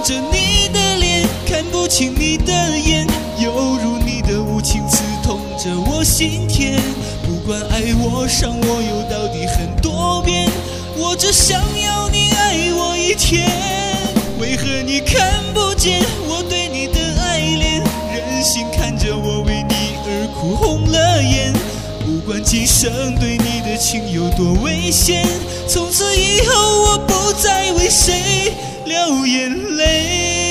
着你的脸，看不清你的眼，犹如你的无情刺痛着我心田。不管爱我伤我有到底很多遍，我只想要你爱我一天。为何你看不见我对你的爱恋，忍心看着我为你而哭红了眼。不管今生对你的情有多危险，从此以后我不再为谁流眼泪。